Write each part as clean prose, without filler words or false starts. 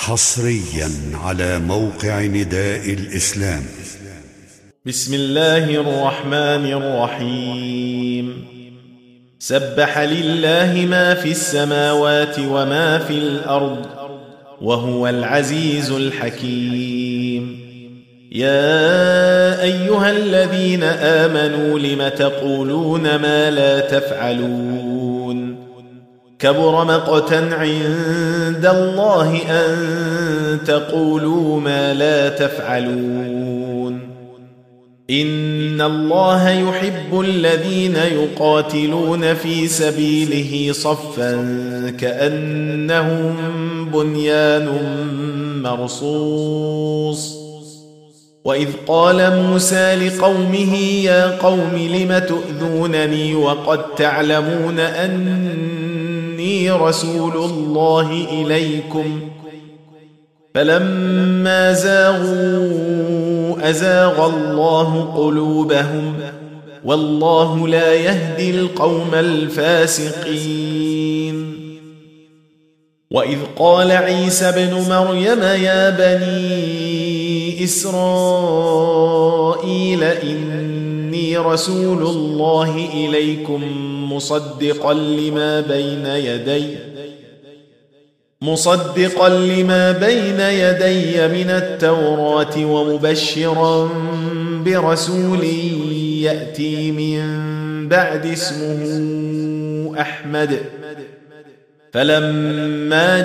حصريا على موقع نداء الإسلام. بسم الله الرحمن الرحيم. سبح لله ما في السماوات وما في الأرض وهو العزيز الحكيم. يا أيها الذين آمنوا لم تقولون ما لا تفعلون؟ كبر مقتا عند الله أن تقولوا ما لا تفعلون. إن الله يحب الذين يقاتلون في سبيله صفا كأنهم بنيان مرصوص. وإذ قال موسى لقومه يا قوم لم تؤذونني وقد تعلمون أني رسول الله إليكم فلما زاغوا أزاغ الله قلوبهم والله لا يهدي القوم الفاسقين. وإذ قال عيسى ابن مريم يا بني إسرائيل إني رسول الله إليكم مصدقا لما بين يدي من التوراة ومبشرا برسول يأتي من بعد اسمه أحمد. فلما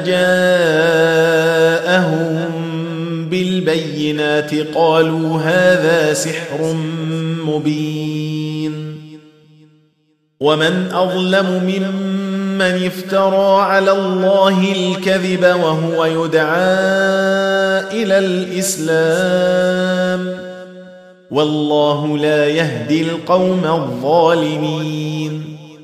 جاءهم بالبينات قالوا هذا سحر مبين. ومن أظلم ممن افترى على الله الكذب وهو يدعى إلى الإسلام والله لا يهدي القوم الظالمين.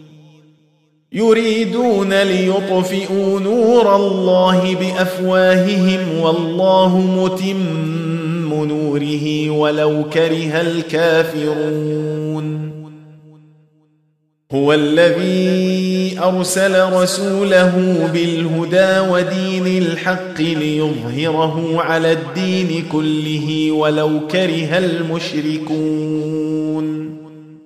يريدون ليطفئوا نور الله بأفواههم والله متم نوره ولو كره الكافرون. هو الذي أرسل رسوله بالهدى ودين الحق ليظهره على الدين كله ولو كره المشركون.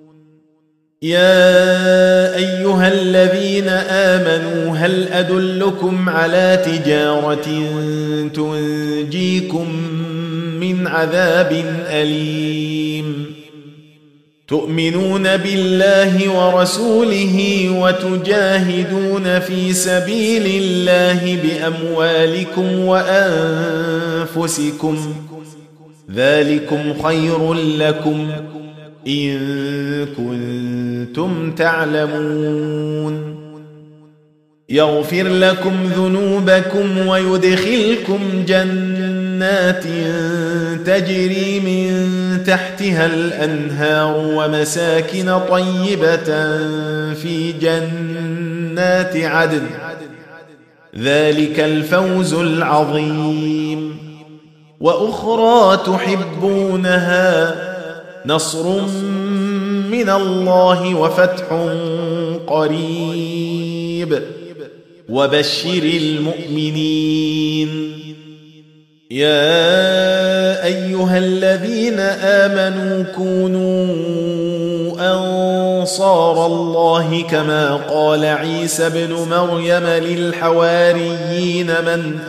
يا أيها الذين آمنوا هل أدلكم على تجارة تنجيكم من عذاب أليم؟ تؤمنون بالله ورسوله وتجاهدون في سبيل الله بأموالكم وأنفسكم ذلكم خير لكم إن كنتم تعلمون. يغفر لكم ذنوبكم ويدخلكم جنات تجري من تحتها الأنهار ومساكن طيبة في جنات عدن ذلك الفوز العظيم. وأخرى تحبونها نصر من الله وفتح قريب وبشر المؤمنين. يا أيها الذين آمنوا كونوا أنصار الله كما قال عيسى ابن مريم للحواريين من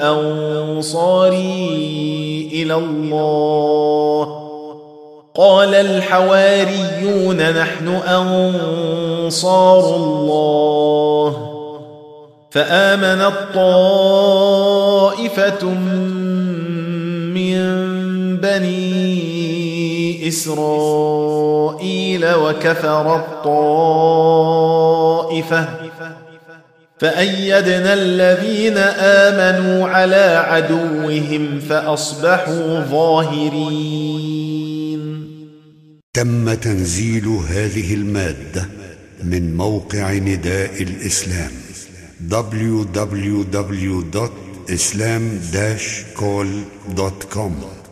أنصاري إلى الله؟ قال الحواريون نحن أنصار الله. فآمنت طائفة من بني إسرائيل وكفرت طائفة فأيدنا الذين آمنوا على عدوهم فأصبحوا ظاهرين. تم تنزيل هذه المادة من موقع نداء الإسلام www.islam-call.com